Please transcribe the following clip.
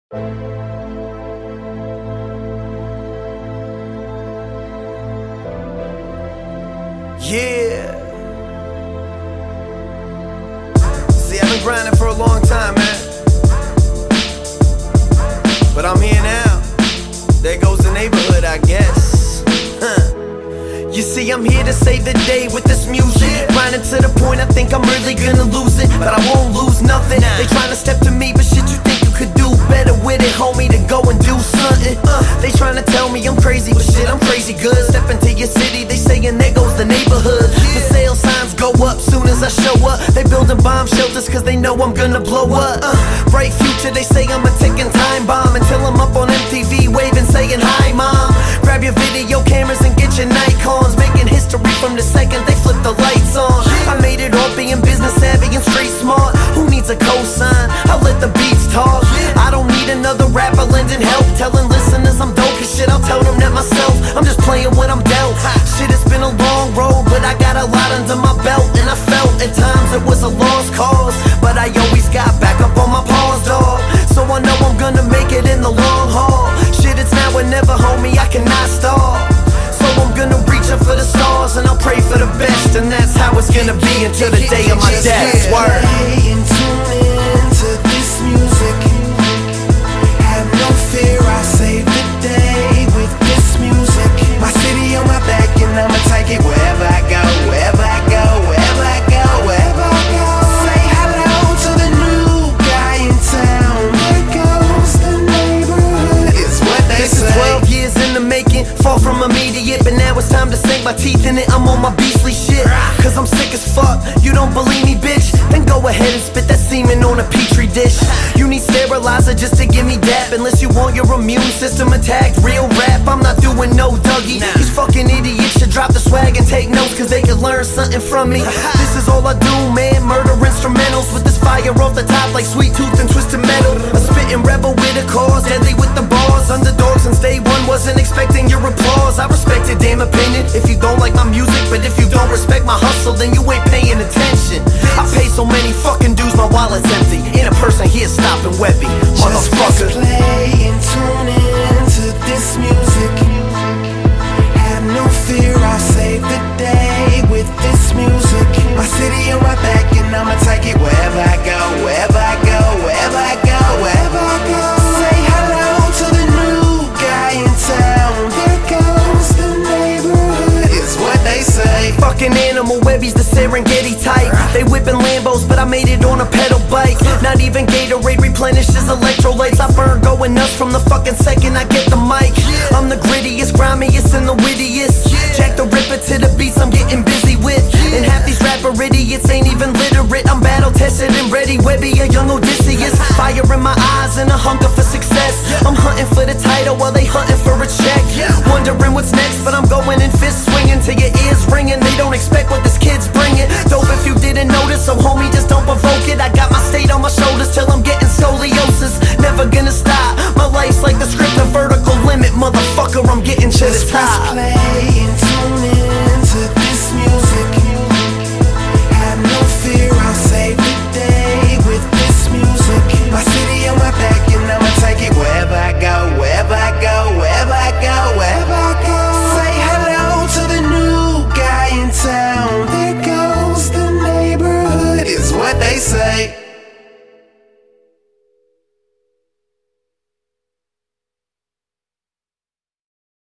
Yeah. See, I've been grinding for a long time, man. But I'm here now. There goes the neighborhood, I guess. You see, I'm here to save the day with this music. Grinding to the point I think I'm really gonna lose it, but I won't lose nothing. They tryna step to me, but shit, you think you could do better with it, homie, to go and do something. They tryna tell me I'm crazy, but shit, I'm crazy good. Step into your city, they saying there goes the neighborhood. For sale signs go up soon as I show up. They building bomb shelters cause they know I'm gonna blow up. Bright future, they say I'm a ticking time bomb, until I'm up on MTV waving saying hi mom. Grab your video cameras and get your Nikons, making history from the second they flip the lights on. I made it all being business savvy and street smart. Who needs a cosign? I'll let the beats talk. I don't need another rapper lending help, telling listeners I'm dope, cause shit, I'll tell them that myself. I'm just playing what I'm dealt. Shit, it's been a long road, but I got a lot under my belt, and I felt at times it was a lost cause, but I always got back up on my paws, dawg. So I know I'm gonna make it in the long haul. Shit, it's now or never, homie, I cannot stall. So I'm gonna reach up for the stars, and I'll pray for the best, and that's how it's gonna be until the day of my death. Word. And tune in to this music. Have no fear, I'll save the day with this music. My city on my back, and I'ma take it wherever I go, wherever I go, wherever I go, wherever I go. Say hello to the new guy in town. There goes the neighborhood, is what they This say. is 12 years in the making, far from immediate, but now it's time to sink my teeth in it. I'm on my beastly shit, cause I'm sick as fuck. You don't believe me, bitch? Then go ahead and spit that semen on a petri dish. You need sterilizer just to give me dap, unless you want your immune system attacked. Real rap, I'm not doing no Dougie. These fucking idiots should drop the swag and take notes, cause they could learn something from me. This is all I do, man, murder instrumentals with this fire off the top like Sweet Tooth and Twisted Metal. A spitting rebel with a cause, deadly with the bars. Underdog since day one, wasn't expecting your applause. I respect your damn opinion if you don't like my music, but if you don't respect my hustle, then you ain't paying attention. I pay so many fucking dues, my wallet's empty. In a person here stopping Webby, motherfucker. Just play and tune in to this music. Have no fear, I'll save the day with this music. My city on my back, and I'ma take it wherever I go, wherever I go, wherever I go, wherever I go. Say hello to the new guy in town. There goes the neighborhood, is what they say. Fucking animal Webbies, the Serengeti type. They whipping Lambos, but I made it on a pedal bike. Not even Gatorade replenishes electrolytes. I burn going nuts from the fucking second I get the mic. I'm the grittiest, grimiest, and the wittiest. Jack the Ripper to the beats I'm getting busy with. And half these rapper idiots ain't even literate. I'm battle tested and ready, Webby, a young Odysseus. Fire in my eyes and a hunger for success. I'm hunting for the title while they hunting for a check. Wondering what's next, but I'm going in fist swinging till your ears ringing. They don't expect what this kid's bringing. Dope if you didn't notice, so homie, just don't provoke it. I got my state on my shoulders till I'm getting scoliosis. Never gonna stop, my life's like the script, a vertical limit. Motherfucker, I'm getting to the top.